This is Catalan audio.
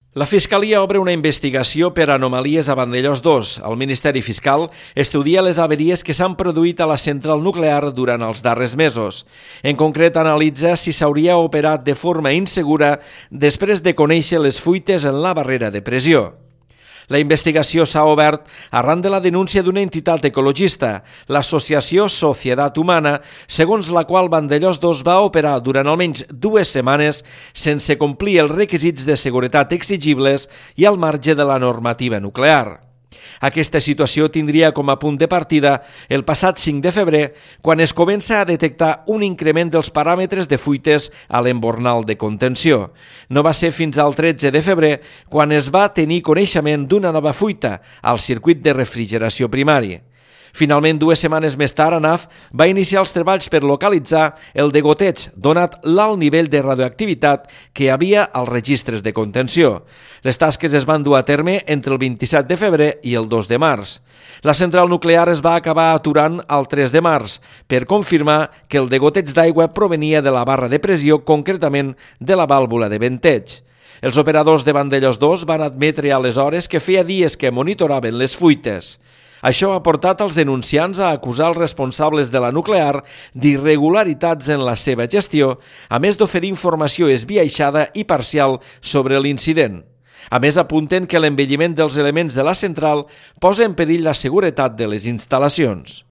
La Fiscalia obre una investigació per anomalies a Vandellòs 2. El Ministeri Fiscal estudia les averies que s'han produït a la central nuclear durant els darrers mesos. En concret, analitza si s'hauria operat de forma insegura després de conèixer les fuites en la barrera de pressió. La investigació s'ha obert arran de la denúncia d'una entitat ecologista, l'associació Societat Humana, segons la qual Vandellòs 2 va operar durant almenys 2 setmanes sense complir els requisits de seguretat exigibles i al marge de la normativa nuclear. Aquesta situació tindria com a punt de partida el passat 5 de febrer, quan es comença a detectar un increment dels paràmetres de fuites a l'embornal de contenció. No va ser fins al 13 de febrer quan es va tenir coneixement d'una nova fuita al circuit de refrigeració primari. Finalment, 2 setmanes més tard, ANAF va iniciar els treballs per localitzar el degoteig, donat l'alt nivell de radioactivitat que hi havia als registres de contenció. Les tasques es van dur a terme entre el 27 de febrer i el 2 de març. La central nuclear es va acabar aturant el 3 de març per confirmar que el degoteig d'aigua provenia de la barra de pressió, concretament de la vàlvula de venteig. Els operadors de Vandellòs 2 van admetre aleshores que feia dies que monitoraven les fuites. Això ha portat els denunciants a acusar els responsables de la nuclear d'irregularitats en la seva gestió, a més d'oferir informació esbiaixada i parcial sobre l'incident. A més, apunten que l'envelliment dels elements de la central posa en perill la seguretat de les instal·lacions.